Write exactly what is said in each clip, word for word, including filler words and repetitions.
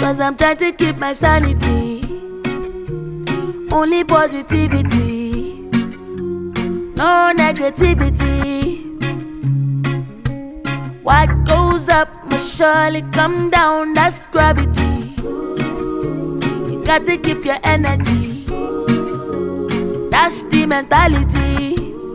Cause I'm trying to keep my sanity. Only positivity, no negativity. What goes up must surely come down, that's gravity. You got to keep your energy, that's the mentality.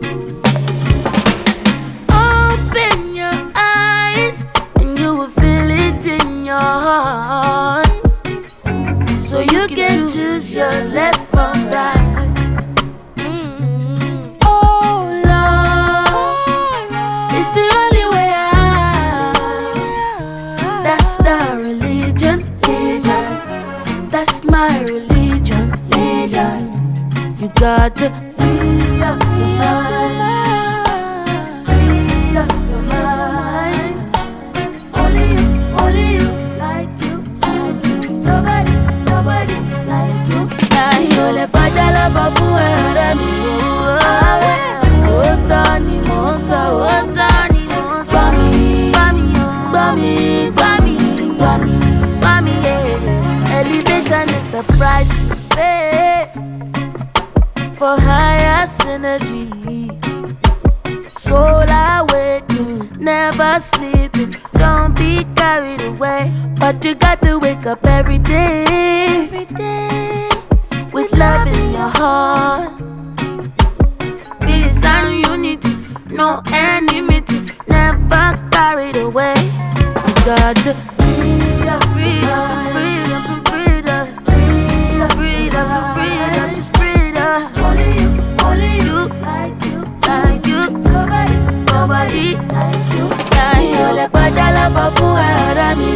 Open your eyes and you will feel it in your heart. So you can choose your left from right. Mm-hmm. Oh Lord, it's the only way out. That's the religion, religion. That's my religion, religion. You got to free up your mind, free up your mind. Only you, only you, like you, like you. Nobody, nobody like you. Now you le padala bafu eremi. Otani monsa, otani monsa. Bami, bami, bami, bami, bami, yeah. Elevation is the price you pay for higher synergy. Soul awakening, never sleeping. Don't be carried away, but you got to wake up every day, every day with love in your heart. Peace and unity, no enmity, never carried away. You got to freedom, freedom, freedom, freedom, freedom, freedom, freedom, just freedom. Only you, only you, like you, like you. Nobody, nobody like you. Now you le padala bafu eremi.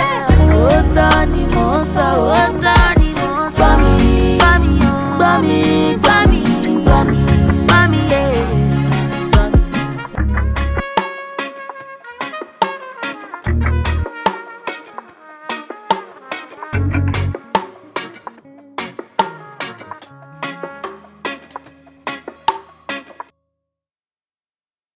Otani monsa, otani monsa. Bami, bami, bami.